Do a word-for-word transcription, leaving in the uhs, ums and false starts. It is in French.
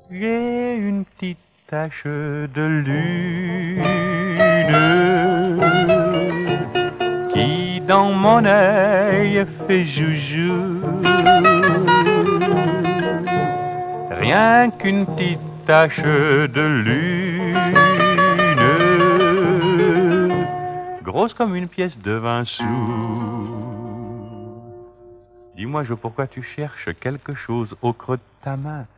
J'ai une petite tache de lune qui dans mon œil fait joujou. Rien qu'une petite tache de lune, grosse comme une pièce de vingt sous. Dis-moi, Jo, pourquoi tu cherches quelque chose au creux de ta main?